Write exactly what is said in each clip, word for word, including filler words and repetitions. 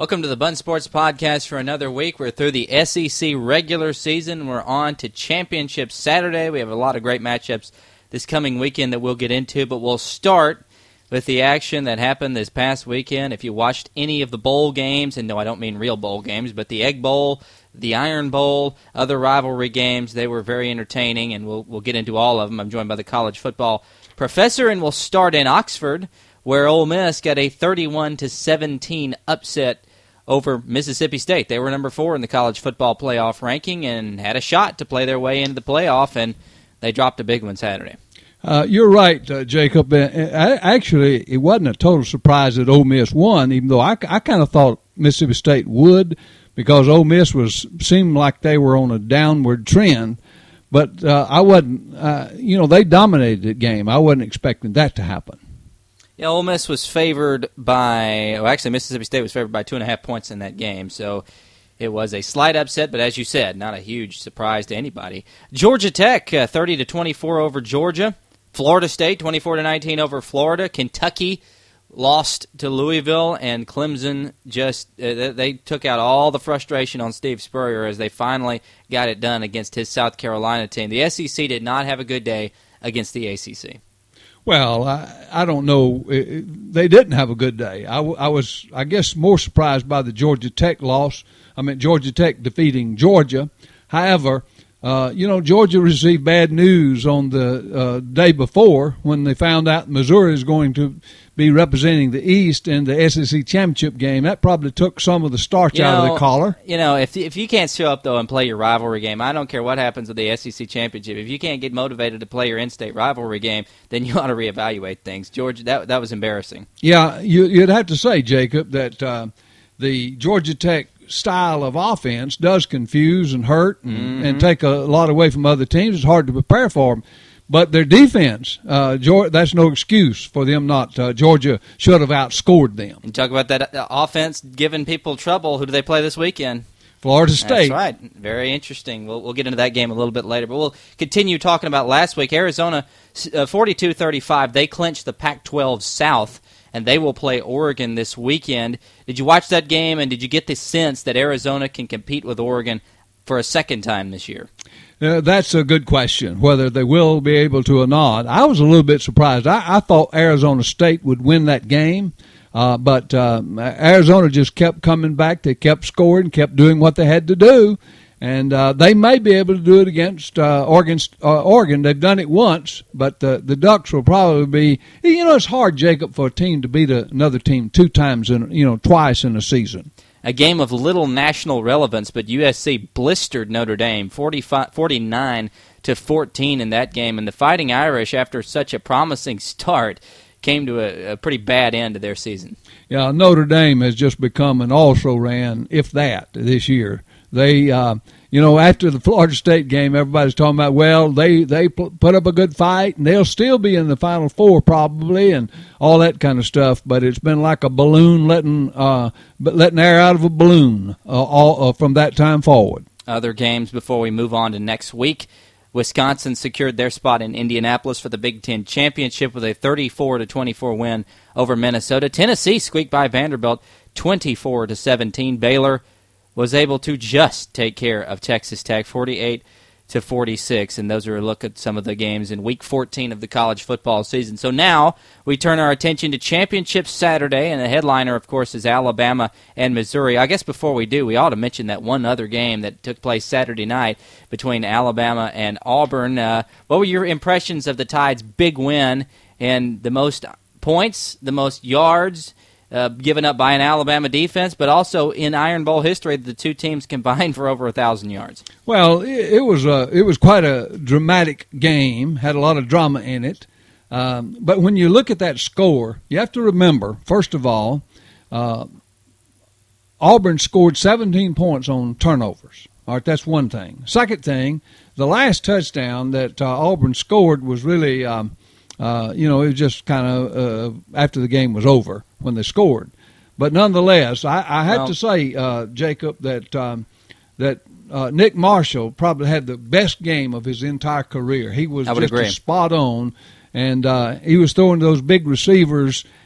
Welcome to the Bun Sports Podcast for another week. We're through the S E C regular season. We're on to Championship Saturday. We have a lot of great matchups this coming weekend that we'll get into, but we'll start with the action that happened this past weekend. If you watched any of the bowl games, and no, I don't mean real bowl games, but the Egg Bowl, the Iron Bowl, other rivalry games, they were very entertaining, and we'll, we'll get into all of them. I'm joined by the college football professor, and we'll start in Oxford, where Ole Miss got a thirty-one to seventeen upset over Mississippi State. They were number four in the college football playoff ranking and had a shot to play their way into the playoff, and they dropped a big one Saturday. Uh, you're right, uh, Jacob. Uh, actually, it wasn't a total surprise that Ole Miss won, even though I, I kind of thought Mississippi State would, because Ole Miss was seemed like they were on a downward trend. But uh, I wasn't, uh, you know, they dominated the game. I wasn't expecting that to happen. Yeah, Ole Miss was favored by, well, actually Mississippi State was favored by two and a half points in that game, so it was a slight upset, but as you said, not a huge surprise to anybody. Georgia Tech, uh, thirty to twenty-four over Georgia. Florida State, twenty-four to nineteen over Florida. Kentucky lost to Louisville, and Clemson just, uh, they took out all the frustration on Steve Spurrier as they finally got it done against his South Carolina team. The S E C did not have a good day against the A C C. Well, I, I don't know. They didn't have a good day. I, I was, I guess, more surprised by the Georgia Tech loss. I mean, Georgia Tech defeating Georgia. However, uh, you know, Georgia received bad news on the uh, day before when they found out Missouri is going to be representing the East in the S E C championship game. That probably took some of the starch you know, out of the collar. You know, if if you can't show up, though, and play your rivalry game, I don't care what happens with the S E C championship. If you can't get motivated to play your in-state rivalry game, then you ought to reevaluate things. Georgia, that that was embarrassing. Yeah, you, you'd have to say, Jacob, that uh, the Georgia Tech style of offense does confuse and hurt and, mm-hmm. and take a lot away from other teams. It's hard to prepare for them. But their defense, uh, Georgia, that's no excuse for them not. Uh, Georgia should have outscored them. And talk about that uh, offense giving people trouble. Who do they play this weekend? Florida State. That's right. Very interesting. We'll, we'll get into that game a little bit later. But we'll continue talking about last week. Arizona, uh, forty-two thirty-five, they clinched the Pac twelve South, and they will play Oregon this weekend. Did you watch that game, and did you get the sense that Arizona can compete with Oregon for a second time this year? Uh, that's a good question, whether they will be able to or not. I was a little bit surprised. I, I thought Arizona State would win that game, uh, but uh, Arizona just kept coming back. They kept scoring, kept doing what they had to do, and uh, they may be able to do it against uh, Oregon. Uh, Oregon. They've done it once, but the, the Ducks will probably be – you know, it's hard, Jacob, for a team to beat a, another team two times, in you know, twice in a season. A game of little national relevance, but U S C blistered Notre Dame forty-nine to fourteen in that game. And the Fighting Irish, after such a promising start, came to a, a pretty bad end to their season. Yeah, Notre Dame has just become an also-ran, if that, this year. They, uh, you know, after the Florida State game, everybody's talking about, well, they, they put up a good fight, and they'll still be in the Final Four probably, and all that kind of stuff. But it's been like a balloon letting uh, letting air out of a balloon uh, all uh, from that time forward. Other games before we move on to next week. Wisconsin secured their spot in Indianapolis for the Big Ten Championship with a thirty-four to twenty-four win over Minnesota. Tennessee squeaked by Vanderbilt twenty-four to seventeen. Baylor was able to just take care of Texas Tech forty-eight to forty-six, and those are a look at some of the games in Week fourteen of the college football season. So now we turn our attention to Championship Saturday, and the headliner, of course, is Alabama and Missouri. I guess before we do, we ought to mention that one other game that took place Saturday night between Alabama and Auburn. Uh, what were your impressions of the Tide's big win and the most points, the most yards, Uh, given up by an Alabama defense, but also in Iron Bowl history, the two teams combined for over a thousand yards? Well, it, it was a it was quite a dramatic game. Had a lot of drama in it. Um, but when you look at that score, you have to remember, first of all, uh, Auburn scored seventeen points on turnovers. All right, that's one thing. Second thing, the last touchdown that uh, Auburn scored was really, um, uh, you know, it was just kind of uh, after the game was over when they scored. But nonetheless, I, I had well, to say, uh, Jacob, that um, that uh, Nick Marshall probably had the best game of his entire career. He was just agree. spot on, and uh, he was throwing those big receivers,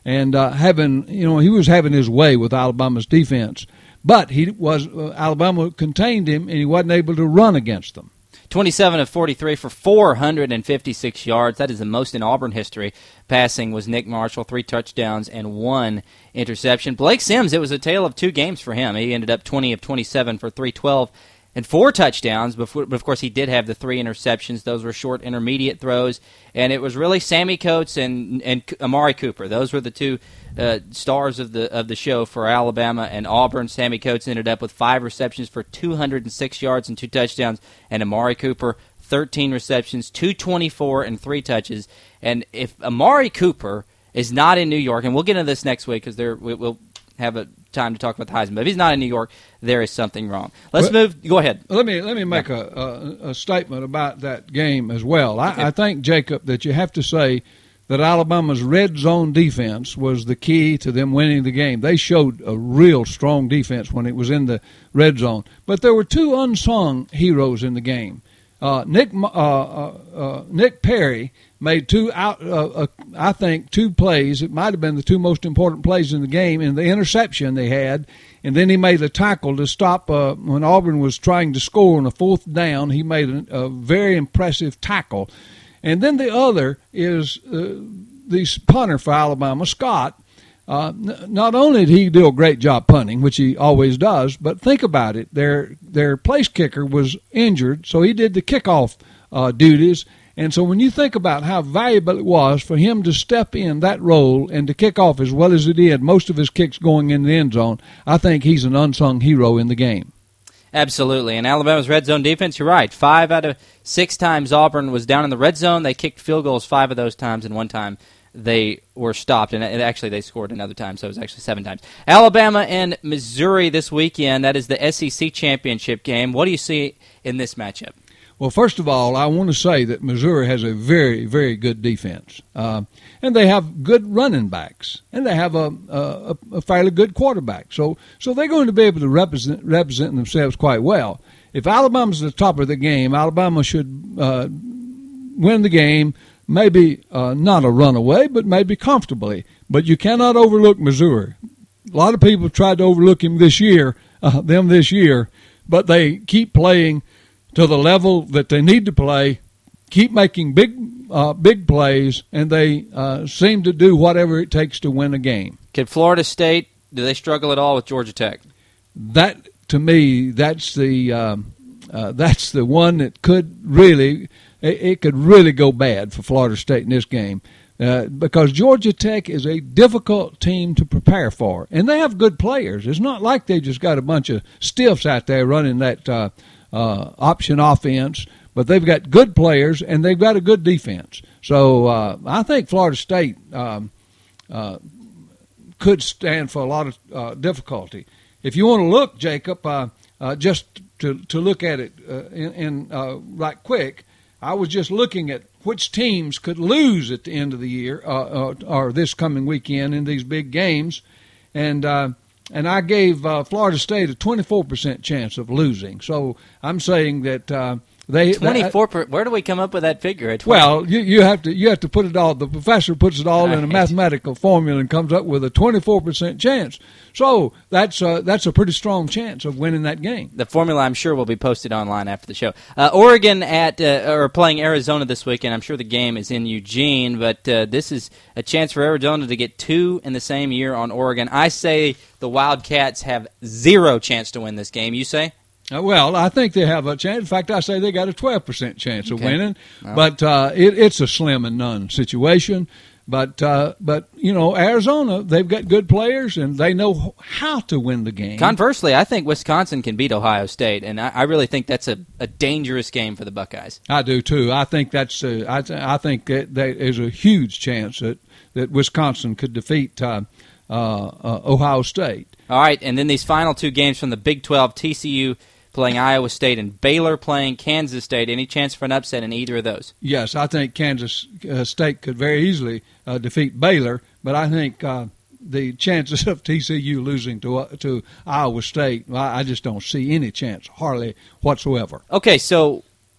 and uh, having, you know, he was having his way with Alabama's defense. But he was uh, Alabama contained him, and he wasn't able to run against them. twenty-seven of forty-three for four hundred fifty-six yards. That is the most in Auburn history. Passing was Nick Marshall, three touchdowns and one interception. Blake Sims, it was a tale of two games for him. He ended up twenty of twenty-seven for three twelve and four touchdowns, but of course he did have the three interceptions. Those were short intermediate throws, and it was really Sammy Coates and and Amari Cooper. Those were the two uh, stars of the of the show for Alabama and Auburn. Sammy Coates ended up with five receptions for two hundred six yards and two touchdowns, and Amari Cooper thirteen receptions, two twenty-four and three touches. And if Amari Cooper is not in New York, and we'll get into this next week because there we, we'll have a time to talk about the Heisman. But if he's not in New York, there is something wrong. Let's well, move. Go ahead. Let me let me make a, a, a statement about that game as well. I, okay. I think, Jacob, that you have to say that Alabama's red zone defense was the key to them winning the game. They showed a real strong defense when it was in the red zone. But there were two unsung heroes in the game. Uh, Nick uh, uh, uh, Nick Perry made two out. Uh, uh, I think two plays. It might have been the two most important plays in the game. In the interception they had, and then he made a tackle to stop uh, when Auburn was trying to score on a fourth down. He made a, a very impressive tackle. And then the other is uh, the punter for Alabama, Scott. Uh, n- not only did he do a great job punting, which he always does, but think about it. Their their place kicker was injured, so he did the kickoff uh, duties. And so when you think about how valuable it was for him to step in that role and to kick off as well as he did, most of his kicks going in the end zone, I think he's an unsung hero in the game. Absolutely. And Alabama's red zone defense, you're right. Five out of six times Auburn was down in the red zone. They kicked field goals five of those times, and one time they were stopped. And actually they scored another time, so it was actually seven times. Alabama and Missouri this weekend. That is the S E C championship game. What do you see in this matchup? Well, first of all, I want to say that Missouri has a very, very good defense. Uh, and they have good running backs. And they have a, a, a fairly good quarterback. So so they're going to be able to represent, represent themselves quite well. If Alabama's at the top of the game, Alabama should uh, win the game, maybe uh, not a runaway, but maybe comfortably. But you cannot overlook Missouri. A lot of people tried to overlook him this year, uh, them this year, but they keep playing to the level that they need to play, keep making big uh, big plays, and they uh, seem to do whatever it takes to win a game. Can Florida State, do they struggle at all with Georgia Tech? That, to me, that's the um, uh, that's the one that could really, it, it could really go bad for Florida State in this game. Uh, because Georgia Tech is a difficult team to prepare for. And they have good players. It's not like they just got a bunch of stiffs out there running that uh, uh, option offense, but they've got good players and they've got a good defense. So uh, I think Florida State um, uh, could stand for a lot of uh, difficulty. If you want to look, Jacob, uh, uh, just to, to look at it uh, in, in uh, right quick, I was just looking at which teams could lose at the end of the year uh, uh, or this coming weekend in these big games. And uh, and I gave uh, Florida State a twenty-four percent chance of losing. So I'm saying that uh, they twenty-four percent. Where do we come up with that figure? At well, you, you have to you have to put it all. The professor puts it all right in a mathematical formula and comes up with a twenty-four percent chance. So that's uh, that's a pretty strong chance of winning that game. The formula, I'm sure, will be posted online after the show. Uh, Oregon at uh, or playing Arizona this weekend. I'm sure the game is in Eugene, but uh, this is a chance for Arizona to get two in the same year on Oregon. I say the Wildcats have zero chance to win this game. You say? Uh, well, I think they have a chance. In fact, I say they got a twelve percent chance of okay. winning. Well. But uh, it, it's a slim and none situation. But, uh, but you know, Arizona, they've got good players, and they know how to win the game. Conversely, I think Wisconsin can beat Ohio State, and I, I really think that's a, a dangerous game for the Buckeyes. I do, too. I think that's uh, I, th- I think that there is a huge chance that, that Wisconsin could defeat uh, uh, uh, Ohio State. All right, and then these final two games from the Big twelve, T C U playing Iowa State and Baylor playing Kansas State. Any chance for an upset in either of those? Yes, I think Kansas uh, State could very easily uh, defeat Baylor, but I think uh, the chances of T C U losing to uh, to Iowa State, I, I just don't see any chance, hardly whatsoever. Okay, so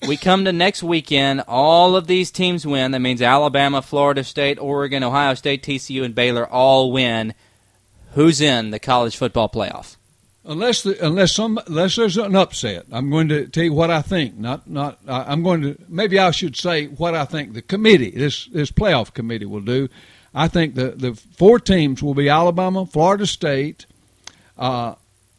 we come to next weekend, all of these teams win. That means Alabama, Florida State, Oregon, Ohio State, T C U, and Baylor all win. Who's in the college football playoff? Unless the, unless some unless there's an upset, I'm going to tell you what I think. Not not uh, I'm going to maybe I should say what I think the committee, this this playoff committee, will do. I think the, the four teams will be Alabama, Florida State, uh,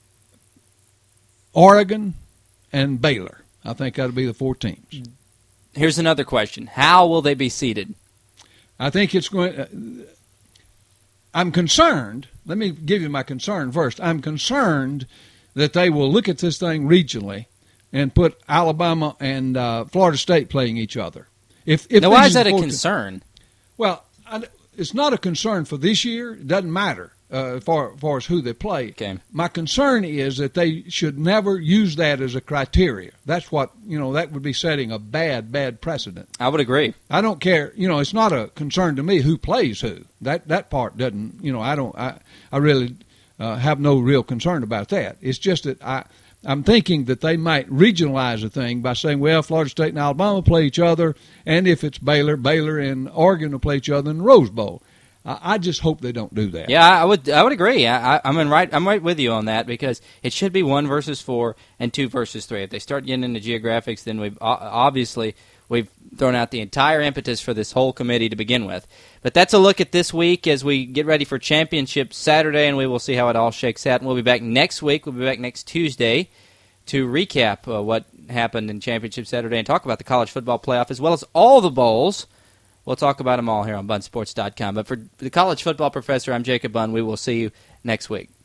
Oregon, and Baylor. I think that'll be the four teams. Here's another question: how will they be seeded? I think it's going. Uh, I'm concerned. Let me give you my concern first. I'm concerned that they will look at this thing regionally and put Alabama and uh, Florida State playing each other. If, if now, why is that a concern? Well, I, it's not a concern for this year. It doesn't matter uh, as far, far as who they play. Okay. My concern is that they should never use that as a criteria. That's what, you know, that would be setting a bad, bad precedent. I would agree. I don't care. You know, it's not a concern to me who plays who. That that part doesn't, you know, I don't, I, I really uh, have no real concern about that. It's just that I, I'm thinking that they might regionalize the thing by saying, well, Florida State and Alabama play each other, and if it's Baylor, Baylor and Oregon will play each other in the Rose Bowl. Uh, I just hope they don't do that. Yeah, I would. I would agree. I, I, I'm in right. I'm right with you on that because it should be one versus four and two versus three. If they start getting into geographics, then we've obviously we've thrown out the entire impetus for this whole committee to begin with. But that's a look at this week as we get ready for Championship Saturday, and we will see how it all shakes out. And we'll be back next week. We'll be back next Tuesday to recap uh, what happened in Championship Saturday and talk about the college football playoff as well as all the bowls. We'll talk about them all here on Bun Sports dot com. But for the college football professor, I'm Jacob Bunn. We will see you next week.